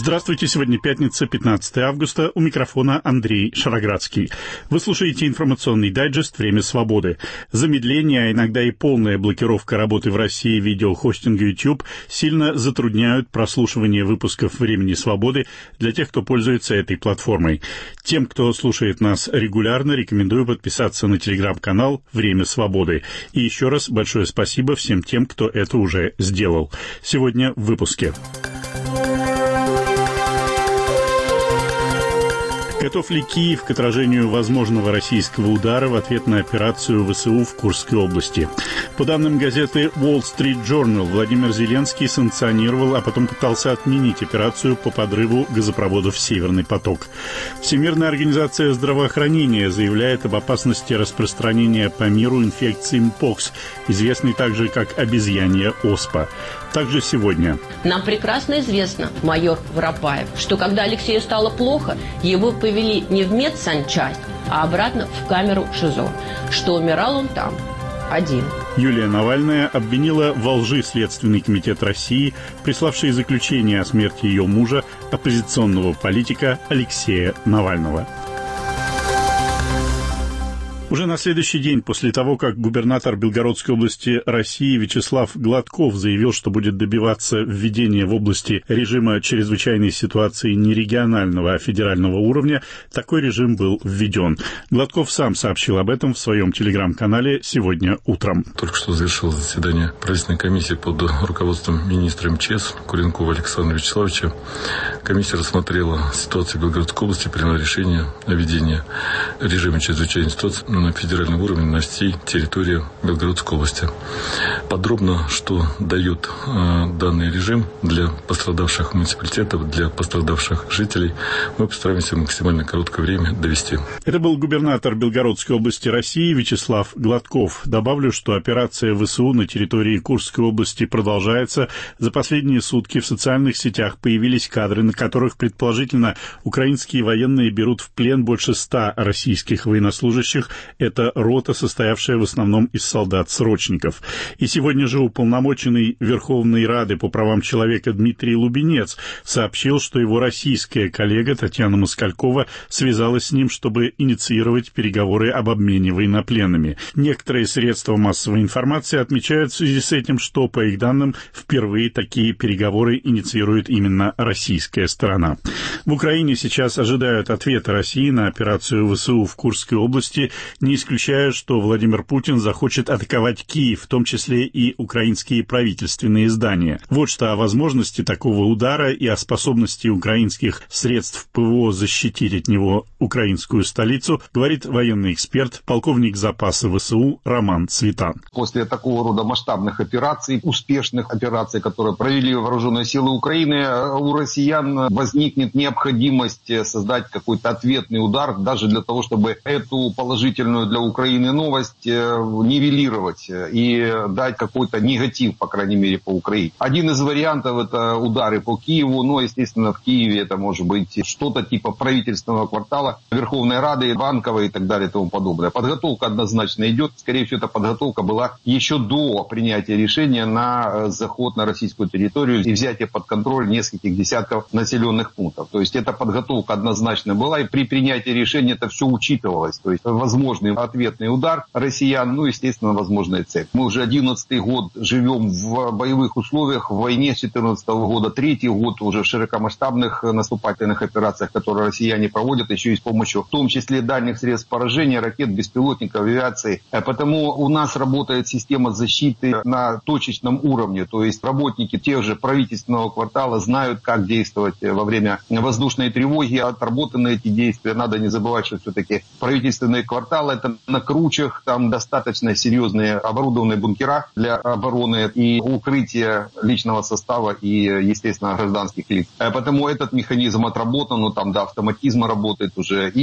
Здравствуйте, сегодня пятница, 15 августа, у микрофона Андрей Шароградский. Вы слушаете информационный дайджест «Время свободы». Замедление, а иногда и полная блокировка работы в России видеохостинга YouTube сильно затрудняют прослушивание выпусков «Времени свободы» для тех, кто пользуется этой платформой. Тем, кто слушает нас регулярно, рекомендую подписаться на телеграм-канал «Время свободы». И еще раз большое спасибо всем тем, кто это уже сделал. Сегодня в выпуске. Готов ли Киев к отражению возможного российского удара в ответ на операцию ВСУ в Курской области? По данным газеты Wall Street Journal, Владимир Зеленский санкционировал, а потом пытался отменить операцию по подрыву газопроводов «Северный поток». Всемирная организация здравоохранения заявляет об опасности распространения по миру инфекции МПОКС, известной также как обезьянья оспа. Также сегодня. Нам прекрасно известно, майор Воропаев, что когда Алексею стало плохо, его повели не в медсанчасть, а обратно в камеру ШИЗО, что умирал он там один. Юлия Навальная обвинила во лжи Следственный комитет России, приславший заключение о смерти ее мужа, оппозиционного политика Алексея Навального. Уже на следующий день после того, как губернатор Белгородской области России Вячеслав Гладков заявил, что будет добиваться введения в области режима чрезвычайной ситуации не регионального, а федерального уровня, такой режим был введен. Гладков сам сообщил об этом в своем телеграм-канале сегодня утром. Только что завершилось заседание правительственной комиссии под руководством министра МЧС Куренкова Александра Вячеславовича. Комиссия рассмотрела ситуацию в Белгородской области и приняла решение о введении режима чрезвычайной ситуации на федеральном уровне на всей территории Белгородской области. Подробно, что дает данный режим для пострадавших муниципалитетов, для пострадавших жителей, мы постараемся в максимально короткое время довести. Это был губернатор Белгородской области России Вячеслав Гладков. Добавлю, что операция ВСУ на территории Курской области продолжается. За последние сутки в социальных сетях появились кадры, на которых, предположительно, украинские военные берут в плен больше 100 российских военнослужащих. Это рота, состоявшая в основном из солдат-срочников. И сегодня же уполномоченный Верховной Рады по правам человека Дмитрий Лубенец сообщил, что его российская коллега Татьяна Москалькова связалась с ним, чтобы инициировать переговоры об обмене военнопленными. Некоторые средства массовой информации отмечают в связи с этим, что, по их данным, впервые такие переговоры инициирует именно российская сторона. В Украине сейчас ожидают ответа России на операцию ВСУ в Курской области, не исключая, что Владимир Путин захочет атаковать Киев, в том числе и украинские правительственные здания. Вот что о возможности такого удара и о способности украинских средств ПВО защитить от него украинскую столицу говорит военный эксперт, полковник запаса ВСУ Роман Цветан. После такого рода масштабных операций, успешных операций, которые провели вооруженные силы Украины, у россиян возникнет необходимость создать какой-то ответный удар, даже для того, чтобы эту положительную для Украины новость нивелировать и дать какой-то негатив, по крайней мере, по Украине. Один из вариантов — это удары по Киеву, но, естественно, в Киеве это может быть что-то типа правительственного квартала, Верховной Рады, Банковой и так далее и тому подобное. Подготовка однозначно идет. Скорее всего, эта подготовка была еще до принятия решения на заход на российскую территорию и взятие под контроль нескольких десятков населенных пунктов. То есть эта подготовка однозначно была, и при принятии решения это все учитывалось. То есть возможный ответный удар россиян, естественно, возможная цель. Мы уже 11-й год живем в боевых условиях, в войне с 2014 года, 3-й год уже в широкомасштабных наступательных операциях, которые россияне проводят еще и с помощью, в том числе, дальних средств поражения, ракет, беспилотников, авиации. Потому у нас работает система защиты на точечном уровне, то есть работники тех же правительственного квартала знают, как действовать во время воздушной тревоги, отработаны эти действия. Надо не забывать, что все-таки правительственные кварталы — это на кручах, там достаточно серьезные оборудованные бункера для обороны и укрытия личного состава и, естественно, гражданских лиц. Потому этот механизм отработан, там до автоматизма работает уже. И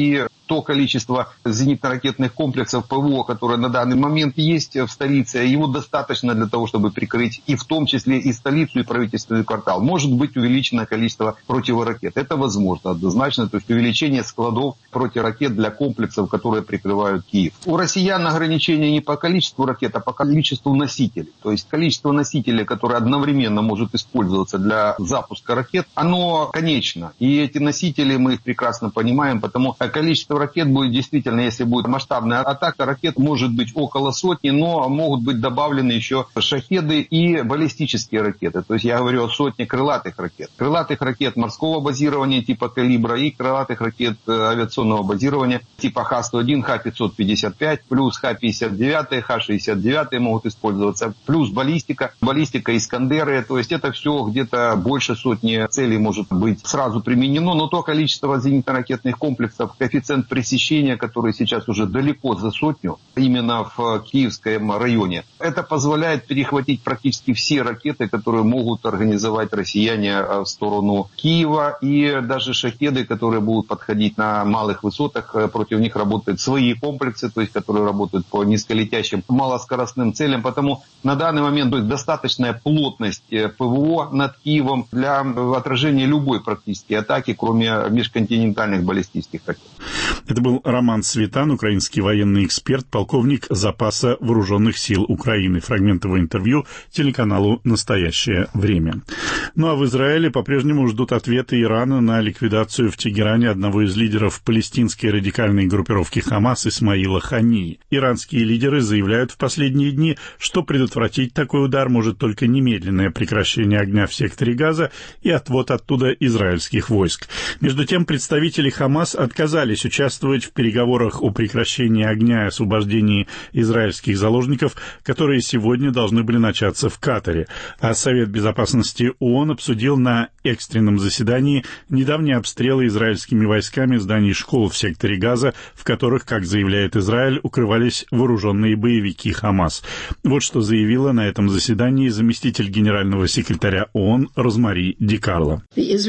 то количество зенитно-ракетных комплексов ПВО, которое на данный момент есть в столице, его достаточно для того, чтобы прикрыть и в том числе и столицу, и правительственный квартал. Может быть увеличено количество противоракет. Это возможно однозначно. То есть увеличение складов противоракет для комплексов, которые прикрывают Киев. У россиян ограничения не по количеству ракет, а по количеству носителей. То есть количество носителей, которые одновременно может использоваться для запуска ракет, оно конечно. И эти носители, мы их прекрасно понимаем, потому количество ракет будет действительно, если будет масштабная атака, ракет может быть около сотни, но могут быть добавлены еще шахеды и баллистические ракеты. То есть я говорю о сотне крылатых ракет. Крылатых ракет морского базирования типа «Калибра» и крылатых ракет авиационного базирования типа Х-101, Х-555, плюс Х-59, Х-69 могут использоваться, плюс баллистика «Искандеры». То есть это все где-то больше сотни целей может быть сразу применено, но то количество зенитно-ракетных комплексов, коэффициент пресечения, который сейчас уже далеко за сотню, именно в Киевском районе, это позволяет перехватить практически все ракеты, которые могут организовать россияне в сторону Киева, и даже шахеды, которые будут подходить на малых высотах, против них работают свои комплексы, то есть которые работают по низколетящим малоскоростным целям, потому на данный момент достаточная плотность ПВО над Киевом для отражения любой практически атаки, кроме межконтинентальных баллистических ракет. Это был Роман Светан, украинский военный эксперт, полковник запаса вооруженных сил Украины. Фрагмент его интервью телеканалу «Настоящее время». Ну а в Израиле по-прежнему ждут ответа Ирана на ликвидацию в Тегеране одного из лидеров палестинской радикальной группировки «Хамас» Исмаила Хании. Иранские лидеры заявляют в последние дни, что предотвратить такой удар может только немедленное прекращение огня в секторе Газа и отвод оттуда израильских войск. Между тем, представители «Хамас» отказались участвовать в переговорах о прекращении огня и освобождении израильских заложников, которые сегодня должны были начаться в Катаре. А Совет безопасности ООН обсудил на экстренном заседании недавние обстрелы израильскими войсками зданий школ в секторе Газа, в которых, как заявляет Израиль, укрывались вооруженные боевики «Хамас». Вот что заявила на этом заседании заместитель генерального секретаря ООН Розмари Ди Карло.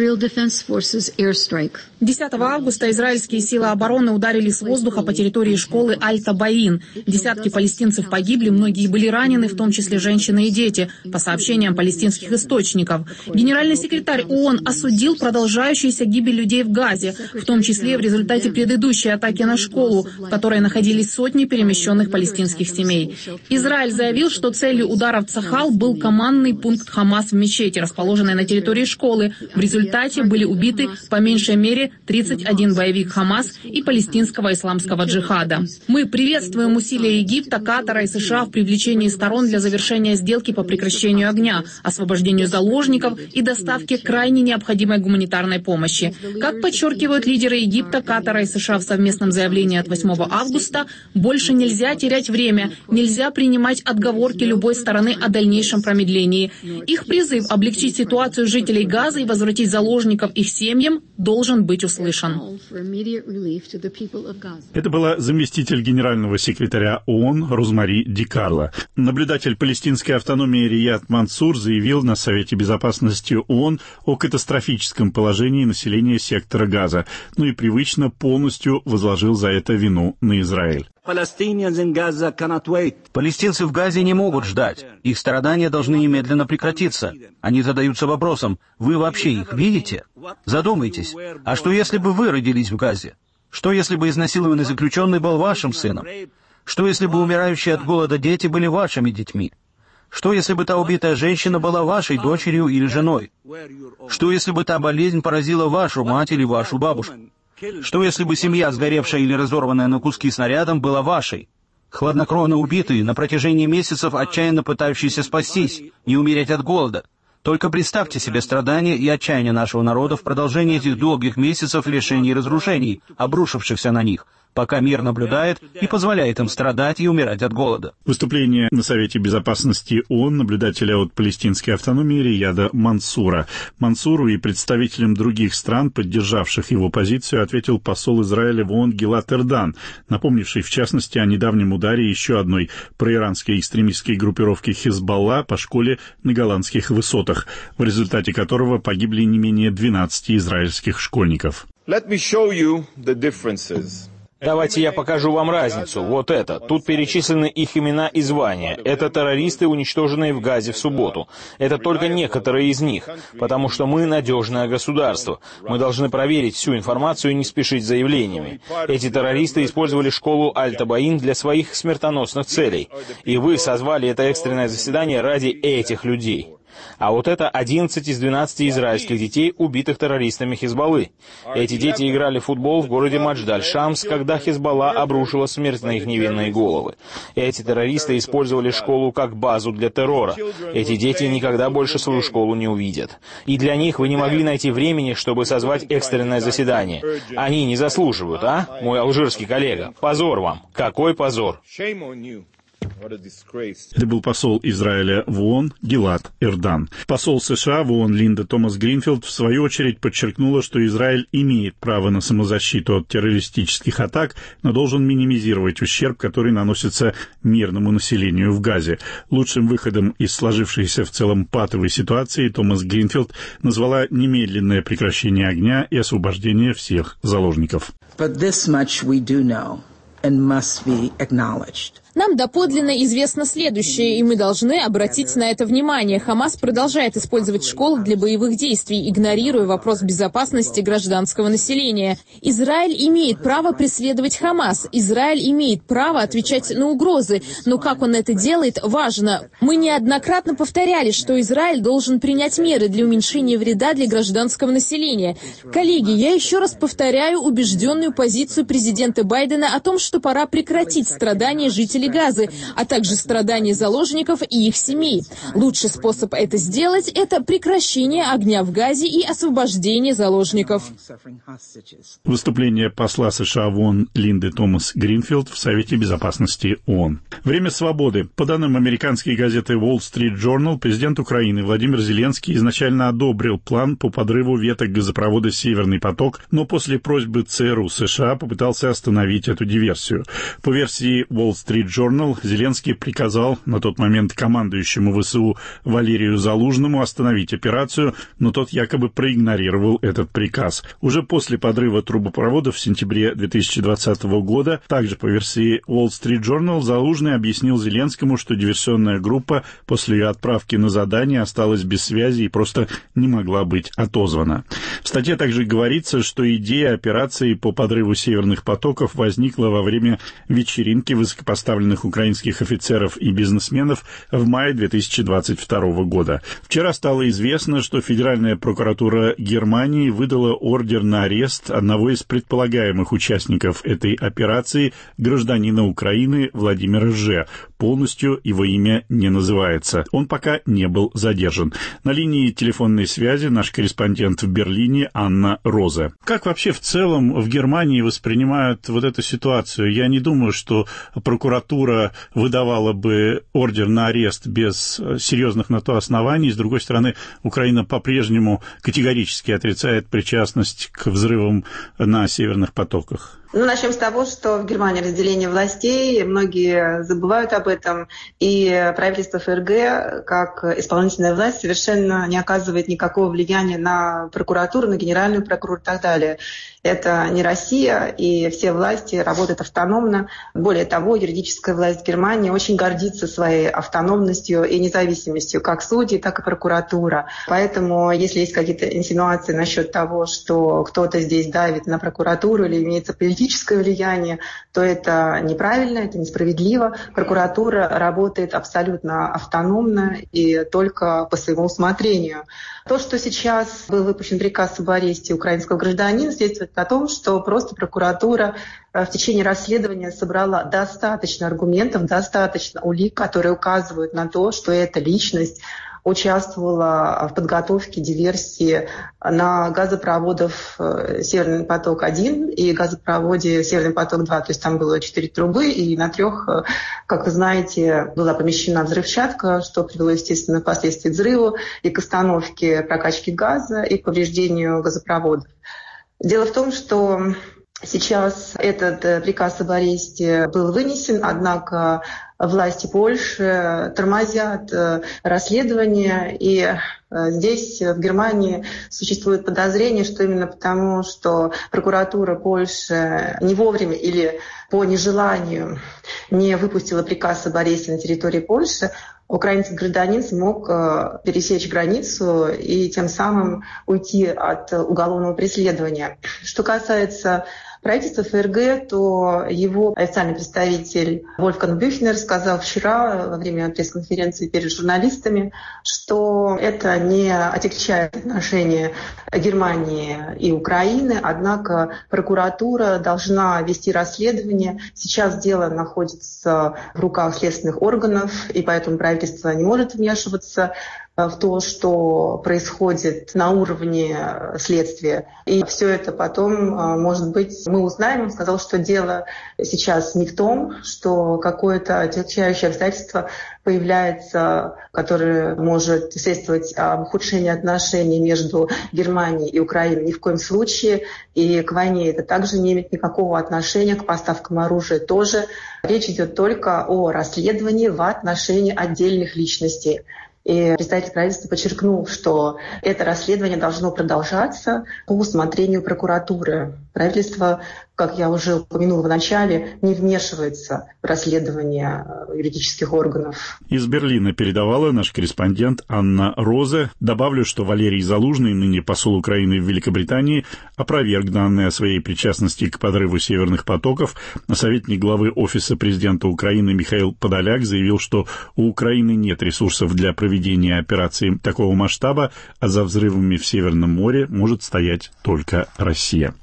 10 августа израильские силы обороны ударили с воздуха по территории школы Аль-Табаин. Десятки палестинцев погибли, многие были ранены, в том числе женщины и дети, по сообщениям палестинских источников. Генеральный секретарь ООН осудил продолжающуюся гибель людей в Газе, в том числе в результате предыдущей атаки на школу, в которой находились сотни перемещенных палестинских семей. Израиль заявил, что целью удара в Цахал был командный пункт Хамас в мечети, расположенной на территории школы. В результате были убиты по меньшей мере 31 боевик Хамас и палестинского исламского джихада. Мы приветствуем усилия Египта, Катара и США в привлечении сторон для завершения сделки по прекращению огня, освобождению заложников и доставке крайне необходимой гуманитарной помощи. Как подчеркивают лидеры Египта, Катара и США в совместном заявлении от 8 августа, больше нельзя терять время, нельзя принимать отговорки любой стороны о дальнейшем промедлении. Их призыв облегчить ситуацию жителей Газа и возвратить заложников их семьям должен быть услышан. Это была заместитель генерального секретаря ООН Розмари Ди Карло. Наблюдатель палестинской автономии Рияд Мансур заявил на Совете безопасности ООН о катастрофическом положении населения сектора Газа, ну и привычно полностью возложил за это вину на Израиль. Палестинцы в Газе не могут ждать. Их страдания должны немедленно прекратиться. Они задаются вопросом: вы вообще их видите? Задумайтесь, а что если бы вы родились в Газе? Что если бы изнасилованный заключенный был вашим сыном? Что если бы умирающие от голода дети были вашими детьми? Что если бы та убитая женщина была вашей дочерью или женой? Что если бы та болезнь поразила вашу мать или вашу бабушку? Что если бы семья, сгоревшая или разорванная на куски снарядом, была вашей? Хладнокровно убитые, на протяжении месяцев отчаянно пытающиеся спастись, не умереть от голода. Только представьте себе страдания и отчаяние нашего народа в продолжении этих долгих месяцев лишений и разрушений, обрушившихся на них, пока мир наблюдает и позволяет им страдать и умирать от голода. Выступление на Совете безопасности ООН наблюдателя от палестинской автономии Рияда Мансура. Мансуру и представителям других стран, поддержавших его позицию, ответил посол Израиля в ООН Гилад Эрдан, напомнивший в частности о недавнем ударе еще одной проиранской экстремистской группировки Хизбалла по школе на голландских высотах, в результате которого погибли не менее 12 израильских школьников. Давайте я покажу вам разницу. Вот это. Тут перечислены их имена и звания. Это террористы, уничтоженные в Газе в субботу. Это только некоторые из них, потому что мы надежное государство. Мы должны проверить всю информацию и не спешить с заявлениями. Эти террористы использовали школу Аль-Табаин для своих смертоносных целей. И вы созвали это экстренное заседание ради этих людей. А вот это 11 из 12 израильских детей, убитых террористами Хизбаллы. Эти дети играли в футбол в городе Мадждаль-Шамс, когда Хизбалла обрушила смерть на их невинные головы. Эти террористы использовали школу как базу для террора. Эти дети никогда больше свою школу не увидят. И для них вы не могли найти времени, чтобы созвать экстренное заседание. Они не заслуживают, а, мой алжирский коллега? Позор вам! Какой позор! Это был посол Израиля в ООН Гилад Эрдан. Посол США в ООН Линда Томас-Гринфилд в свою очередь подчеркнула, что Израиль имеет право на самозащиту от террористических атак, но должен минимизировать ущерб, который наносится мирному населению в Газе. Лучшим выходом из сложившейся в целом патовой ситуации Томас-Гринфилд назвала немедленное прекращение огня и освобождение всех заложников. But this much we do know and must be acknowledged. Нам доподлинно известно следующее, и мы должны обратить на это внимание. Хамас продолжает использовать школы для боевых действий, игнорируя вопрос безопасности гражданского населения. Израиль имеет право преследовать Хамас. Израиль имеет право отвечать на угрозы. Но как он это делает, важно. Мы неоднократно повторяли, что Израиль должен принять меры для уменьшения вреда для гражданского населения. Коллеги, я еще раз повторяю убежденную позицию президента Байдена о том, что пора прекратить страдания жителей Газы, а также страдания заложников и их семей. Лучший способ это сделать – это прекращение огня в Газе и освобождение заложников. Выступление посла США в ООН Линды Томас-Гринфилд в Совете Безопасности ООН. Время свободы. По данным американской газеты Wall Street Journal, президент Украины Владимир Зеленский изначально одобрил план по подрыву веток газопровода «Северный поток», но после просьбы ЦРУ США попытался остановить эту диверсию. По версии Wall Street Journal, Зеленский приказал на тот момент командующему ВСУ Валерию Залужному остановить операцию, но тот якобы проигнорировал этот приказ. Уже после подрыва трубопровода в сентябре 2020 года, также по версии Wall Street Journal, Залужный объяснил Зеленскому, что диверсионная группа после ее отправки на задание осталась без связи и просто не могла быть отозвана. В статье также говорится, что идея операции по подрыву северных потоков возникла во время вечеринки высокопоставленных украинских офицеров и бизнесменов в мае 2022 года. Вчера стало известно, что Федеральная прокуратура Германии выдала ордер на арест одного из предполагаемых участников этой операции, гражданина Украины Владимира Ж. Полностью его имя не называется. Он пока не был задержан. На линии телефонной связи наш корреспондент в Берлине Анна Розе. Как вообще в целом в Германии воспринимают вот эту ситуацию? Я не думаю, что прокуратура выдавала бы ордер на арест без серьезных на то оснований. С другой стороны, Украина по-прежнему категорически отрицает причастность к взрывам на северных потоках. Начнем с того, что в Германии разделение властей, многие забывают об этом, и правительство ФРГ, как исполнительная власть, совершенно не оказывает никакого влияния на прокуратуру, на генеральную прокуратуру и так далее. Это не Россия, и все власти работают автономно. Более того, юридическая власть Германии очень гордится своей автономностью и независимостью, как судьи, так и прокуратура. Поэтому, если есть какие-то инсинуации насчет того, что кто-то здесь давит на прокуратуру или имеется политическое влияние, то это неправильно, это несправедливо. Прокуратура работает абсолютно автономно и только по своему усмотрению. То, что сейчас был выпущен приказ об аресте украинского гражданина, свидетельствует о том, что просто прокуратура в течение расследования собрала достаточно аргументов, достаточно улик, которые указывают на то, что эта личность участвовала в подготовке диверсии на газопроводах «Северный поток-1» и газопроводе «Северный поток-2». То есть там было 4 трубы, и на 3, как вы знаете, была помещена взрывчатка, что привело, естественно, впоследствии к взрыву и к остановке прокачки газа и к повреждению газопроводов. Дело в том, что сейчас этот приказ об аресте был вынесен, однако власти Польши тормозят расследование, и здесь, в Германии, существует подозрение, что именно потому, что прокуратура Польши не вовремя или по нежеланию не выпустила приказ об аресте на территории Польши, украинский гражданин смог пересечь границу и тем самым уйти от уголовного преследования. Что касается правительства ФРГ, то его официальный представитель Вольфганг Бюхнер сказал вчера во время пресс-конференции перед журналистами, что это не отягчает отношения Германии и Украины, однако прокуратура должна вести расследование. Сейчас дело находится в руках следственных органов, и поэтому правительство не может вмешиваться в то, что происходит на уровне следствия. И все это потом, может быть, мы узнаем. Он сказал, что дело сейчас не в том, что какое-то отягчающее обстоятельство появляется, которое может свидетельствовать об ухудшении отношений между Германией и Украиной. Ни в коем случае. И к войне это также не имеет никакого отношения, к поставкам оружия тоже. Речь идет только о расследовании в отношении отдельных личностей. И представитель правительства подчеркнул, что это расследование должно продолжаться по усмотрению прокуратуры. Правительство, как я уже упомянула в начале, не вмешивается в расследование юридических органов. Из Берлина передавала наш корреспондент Анна Розе. Добавлю, что Валерий Залужный, ныне посол Украины в Великобритании, опроверг данные о своей причастности к подрыву северных потоков. Советник главы Офиса президента Украины Михаил Подоляк заявил, что у Украины нет ресурсов для проведения операции такого масштаба, а за взрывами в Северном море может стоять только Россия.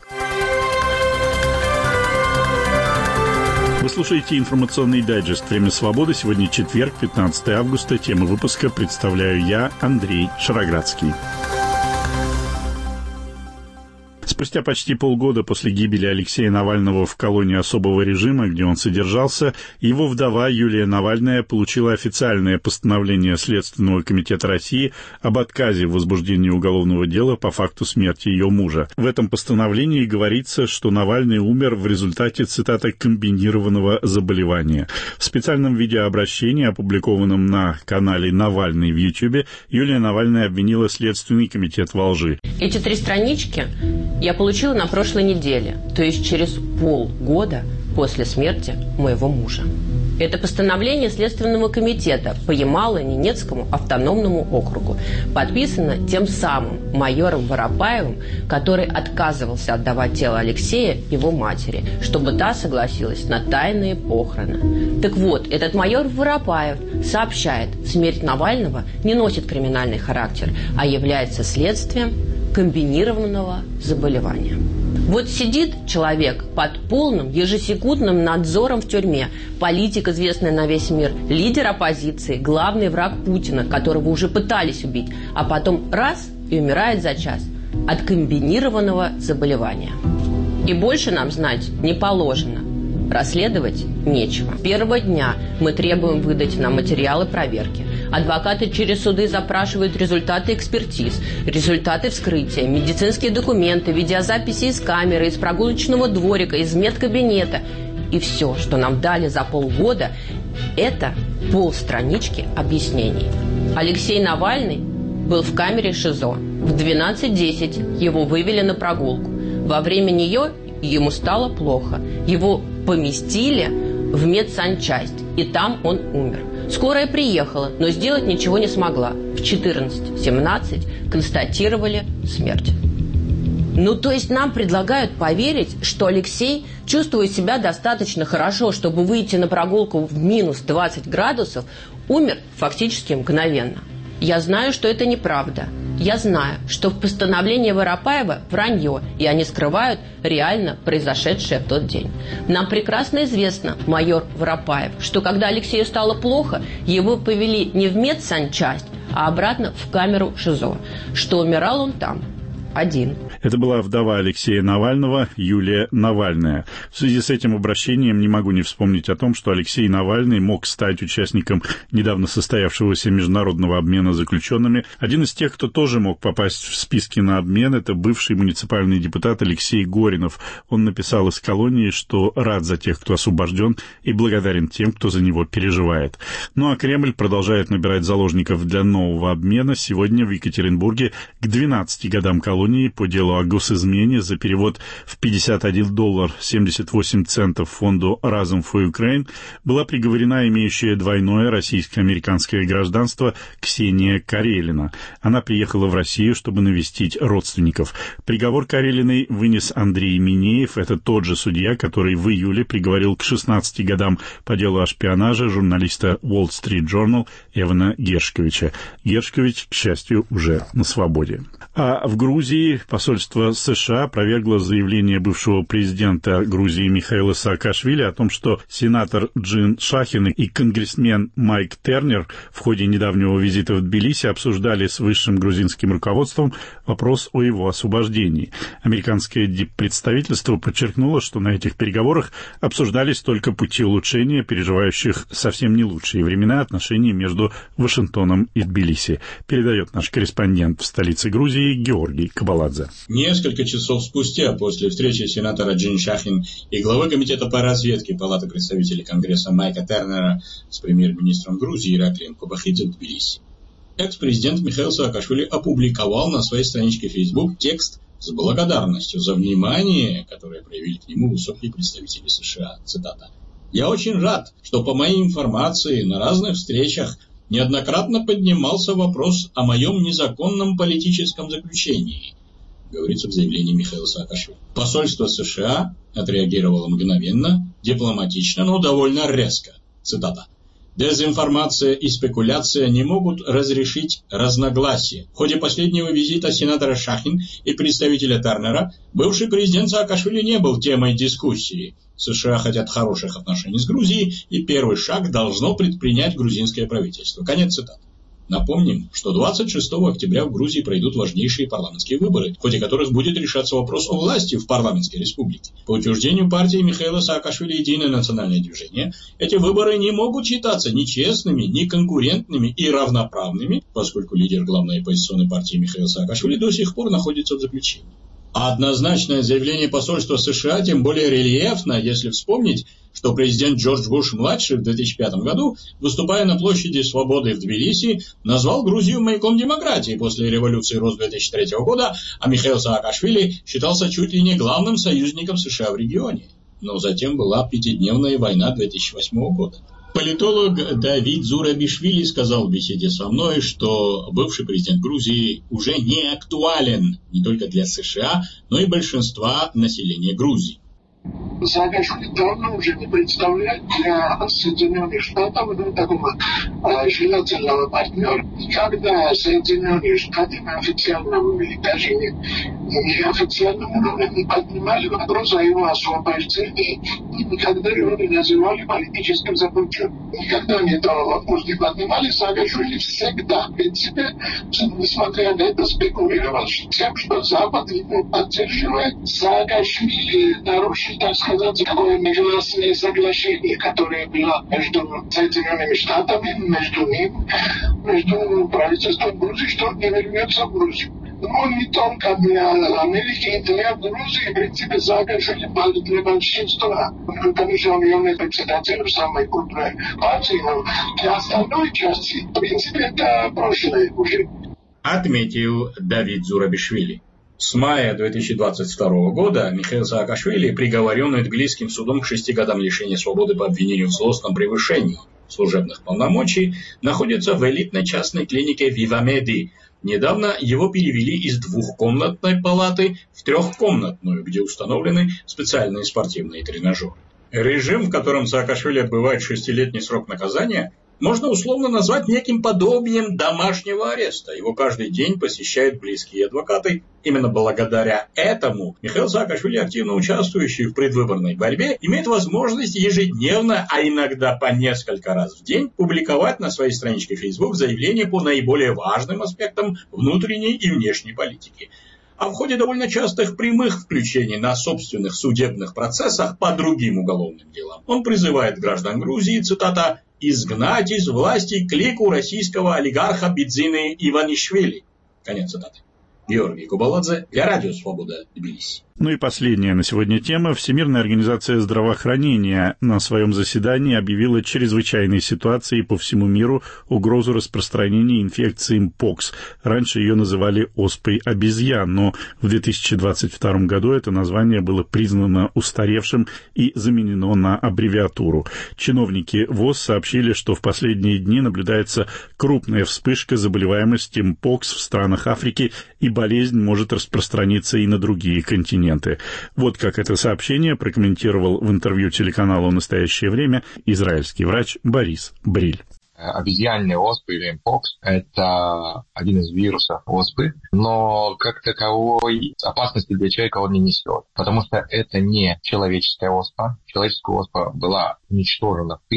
Вы слушаете информационный дайджест «Время свободы». Сегодня четверг, 15 августа. Тему выпуска представляю я, Андрей Шароградский. Спустя почти полгода после гибели Алексея Навального в колонии особого режима, где он содержался, его вдова Юлия Навальная получила официальное постановление Следственного комитета России об отказе в возбуждении уголовного дела по факту смерти ее мужа. В этом постановлении говорится, что Навальный умер в результате, цитата, комбинированного заболевания. В специальном видеообращении, опубликованном на канале «Навальный» в YouTube, Юлия Навальная обвинила Следственный комитет во лжи. Эти 3 странички я получила на прошлой неделе, то есть через полгода после смерти моего мужа. Это постановление Следственного комитета по Ямало-Ненецкому автономному округу подписано тем самым майором Воропаевым, который отказывался отдавать тело Алексея его матери, чтобы та согласилась на тайные похороны. Так вот, этот майор Воропаев сообщает, смерть Навального не носит криминальный характер, а является следствием комбинированного заболевания. Вот сидит человек под полным ежесекундным надзором в тюрьме, политик, известный на весь мир, лидер оппозиции, главный враг Путина, которого уже пытались убить, а потом раз и умирает за час от комбинированного заболевания. И больше нам знать не положено. Расследовать нечего. С первого дня мы требуем выдать нам материалы проверки. Адвокаты через суды запрашивают результаты экспертиз, результаты вскрытия, медицинские документы, видеозаписи из камеры, из прогулочного дворика, из медкабинета. И все, что нам дали за полгода, это полстранички объяснений. Алексей Навальный был в камере ШИЗО. В 12:10 его вывели на прогулку. Во время нее ему стало плохо. Его поместили в медсанчасть, и там он умер. Скорая приехала, но сделать ничего не смогла. В 14:17 констатировали смерть. Ну, то есть нам предлагают поверить, что Алексей, чувствуя себя достаточно хорошо, чтобы выйти на прогулку в минус 20 градусов, умер фактически мгновенно. Я знаю, что это неправда. Я знаю, что в постановлении Воропаева вранье, и они скрывают реально произошедшее в тот день. Нам прекрасно известно, майор Воропаев, что когда Алексею стало плохо, его повели не в медсанчасть, а обратно в камеру ШИЗО, что умирал он там. Один. Это была вдова Алексея Навального, Юлия Навальная. В связи с этим обращением не могу не вспомнить о том, что Алексей Навальный мог стать участником недавно состоявшегося международного обмена заключенными. Один из тех, кто тоже мог попасть в списки на обмен, это бывший муниципальный депутат Алексей Горинов. Он написал из колонии, что рад за тех, кто освобожден, и благодарен тем, кто за него переживает. Ну а Кремль продолжает набирать заложников для нового обмена. Сегодня в Екатеринбурге к 12 годам колонии по делу о госизмене за перевод в $51.78 фонду «Разом for Ukraine» была приговорена имеющая двойное российско-американское гражданство Ксения Карелина. Она приехала в Россию, чтобы навестить родственников. Приговор Карелиной вынес Андрей Минеев. Это тот же судья, который в июле приговорил к 16 годам по делу о шпионаже журналиста Wall Street Journal Эвана Гершковича. Гершкович, к счастью, уже на свободе. А в Грузии посольство США опровергло заявление бывшего президента Грузии Михаила Саакашвили о том, что сенатор Джин Шахин и конгрессмен Майк Тернер в ходе недавнего визита в Тбилиси обсуждали с высшим грузинским руководством вопрос о его освобождении. Американское диппредставительство подчеркнуло, что на этих переговорах обсуждались только пути улучшения переживающих совсем не лучшие времена отношений между Вашингтоном и Тбилиси. Передает наш корреспондент в столице Грузии Георгий Кабаладзе. Несколько часов спустя после встречи сенатора Джин Шахин и главы комитета по разведке Палаты представителей Конгресса Майка Тернера с премьер-министром Грузии Ираклием Кобахидзе в Тбилиси, экс-президент Михаил Саакашвили опубликовал на своей страничке Facebook текст с благодарностью за внимание, которое проявили к нему высокие представители США. Цитата. «Я очень рад, что по моей информации на разных встречах неоднократно поднимался вопрос о моем незаконном политическом заключении», говорится в заявлении Михаила Саакашвили. Посольство США отреагировало мгновенно, дипломатично, но довольно резко. Цитата. «Дезинформация и спекуляция не могут разрешить разногласия. В ходе последнего визита сенатора Шахин и представителя Тернера бывший президент Саакашвили не был темой дискуссии. США хотят хороших отношений с Грузией, и первый шаг должно предпринять грузинское правительство». Конец цитаты. Напомним, что 26 октября в Грузии пройдут важнейшие парламентские выборы, в ходе которых будет решаться вопрос о власти в парламентской республике. По утверждению партии Михаила Саакашвили «Единое национальное движение», эти выборы не могут считаться ни честными, ни конкурентными и равноправными, поскольку лидер главной оппозиционной партии Михаил Саакашвили до сих пор находится в заключении. А однозначное заявление посольства США тем более рельефно, если вспомнить, что президент Джордж Буш-младший в 2005 году, выступая на площади Свободы в Тбилиси, назвал Грузию маяком демократии после революции роз 2003 года, а Михаил Саакашвили считался чуть ли не главным союзником США в регионе. Но затем была пятидневная война 2008 года. Политолог Давид Зурабишвили сказал в беседе со мной, что бывший президент Грузии уже не актуален не только для США, но и большинства населения Грузии. Саакашвили давно уже не представляет для Соединенных Штатов такого желательного партнера. Когда Соединенные Штаты на официальном или даже неофициальном уровне не поднимали вопрос о его освобождении и никогда его не называли политическим заключенным. Никогда они этого вопроса не поднимали. Саакашвили всегда, в принципе, несмотря на это, спекулировал тем, что Запад его поддерживает. Саакашвили нарушил, так сказать, такое негласное соглашение, которое было между Соединенными Штатами, между ним, между правительством Грузии, что он не вернется в Грузию. Но не только для Америки, и для Грузии, в принципе, Саакашвили для большинства. Конечно, он явный председатель самой крупной партии, но для остальной части, в принципе, это прошлое уже. Отметил Давид Зурабишвили. С мая 2022 года Михаил Саакашвили, приговоренный Тбилисским судом к 6 годам лишения свободы по обвинению в злостном превышении служебных полномочий, находится в элитной частной клинике Вивамеди. Недавно его перевели из двухкомнатной палаты в трехкомнатную, где установлены специальные спортивные тренажеры. Режим, в котором Саакашвили отбывает 6-летний срок наказания, можно условно назвать неким подобием домашнего ареста. Его каждый день посещают близкие адвокаты. Именно благодаря этому Михаил Саакашвили, активно участвующий в предвыборной борьбе, имеет возможность ежедневно, а иногда по несколько раз в день, публиковать на своей страничке Facebook заявления по наиболее важным аспектам внутренней и внешней политики. а в ходе довольно частых прямых включений на собственных судебных процессах по другим уголовным делам. Он призывает граждан Грузии, цитата, «изгнать из власти клику российского олигарха Бидзины Иванишвили». Конец цитаты. Георгий Кубаладзе для Радио Свобода, Тбилиси. Ну и последняя на сегодня тема. Всемирная организация здравоохранения на своем заседании объявила чрезвычайной ситуацией по всему миру угрозу распространения инфекции Mpox. Раньше ее называли оспой обезьян, но в 2022 году это название было признано устаревшим и заменено на аббревиатуру. Чиновники ВОЗ сообщили, что в последние дни наблюдается крупная вспышка заболеваемости Mpox в странах Африки, и болезнь может распространиться и на другие континенты. Вот как это сообщение прокомментировал в интервью телеканалу «Настоящее время» израильский врач Борис Бриль. Обезьянная оспа или Mpox – это один из вирусов оспы, но как таковой опасности для человека он не несет, потому что это не человеческая оспа. Человеческая оспа была уничтожена в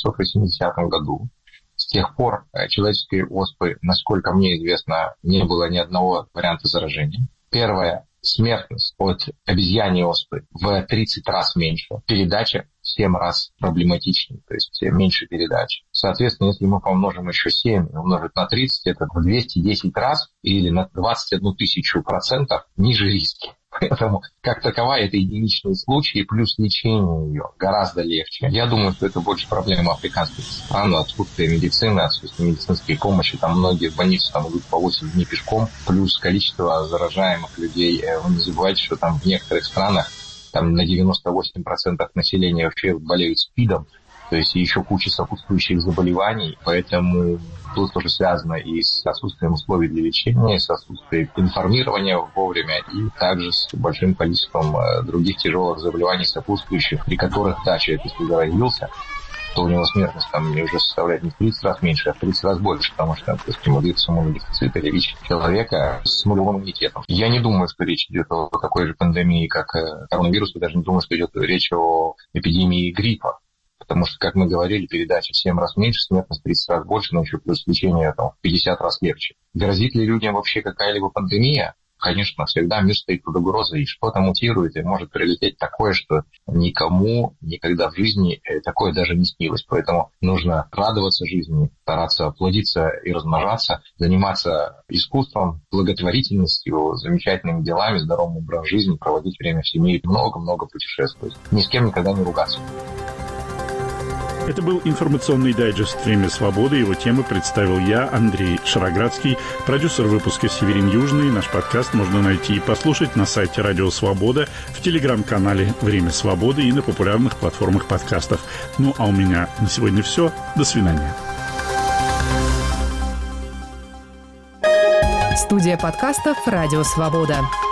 1980 году. С тех пор человеческой оспы, насколько мне известно, не было ни одного варианта заражения. Первое. Смертность от обезьяньей оспы в 30 раз меньше. Передача в 7 раз проблематичнее, то есть меньше передач. Соответственно, если мы помножим еще 7 умножить на 30, это в 210 раз или на 21 000% ниже риски. Поэтому, как таковая, это единичные случаи, плюс лечение ее гораздо легче. Я думаю, что это больше проблема африканских стран, отсутствие медицины, отсутствие медицинской помощи. Там многие в больницу идут по 8 дней пешком, плюс количество заражаемых людей. Вы не забывайте, что там в некоторых странах там на 98% населения вообще болеют СПИДом, то есть еще куча сопутствующих заболеваний, поэтому тут тоже связано и с отсутствием условий для лечения, с отсутствием информирования вовремя, и также с большим количеством других тяжелых заболеваний сопутствующих, при которых, да, человек, если заразился, то у него смертность там уже составляет не в 30 раз меньше, а в 30 раз больше, потому что, допустим, вирус иммунодефицита или ВИЧ человека с нулевым иммунитетом. Я не думаю, что речь идет о такой же пандемии, как коронавирус, я даже не думаю, что идет речь о эпидемии гриппа. Потому что, как мы говорили, передача в 7 раз меньше, смертность в 30 раз больше, но еще плюс лечение там, в 50 раз легче. Грозит ли людям вообще какая-либо пандемия? Конечно, всегда мир стоит под угрозой, и что-то мутирует, и может прилететь такое, что никому никогда в жизни такое даже не снилось. Поэтому нужно радоваться жизни, стараться плодиться и размножаться, заниматься искусством, благотворительностью, замечательными делами, здоровым образом жизни, проводить время в семье, много-много путешествовать. Ни с кем никогда не ругаться. Это был информационный дайджест «Время свободы». Его темы представил я, Андрей Шароградский, продюсер выпуска «Северин Южный». Наш подкаст можно найти и послушать на сайте «Радио Свобода», в телеграм-канале «Время свободы» и на популярных платформах подкастов. Ну, а у меня на сегодня все. До свидания. Студия подкастов «Радио Свобода».